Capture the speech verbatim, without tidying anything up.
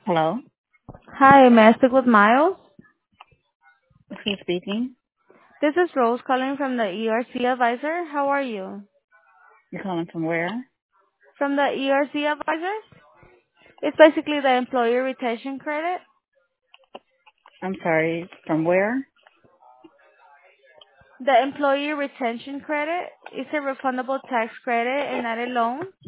Hello, Hi, may I speak with Miles? who's speaking? This is Rose calling from the E R C Advisor. How are you? You're calling from where? From the E R C Advisor? It's basically the employee retention credit. I'm sorry, from where? The employee retention credit is a refundable tax credit and not a loan.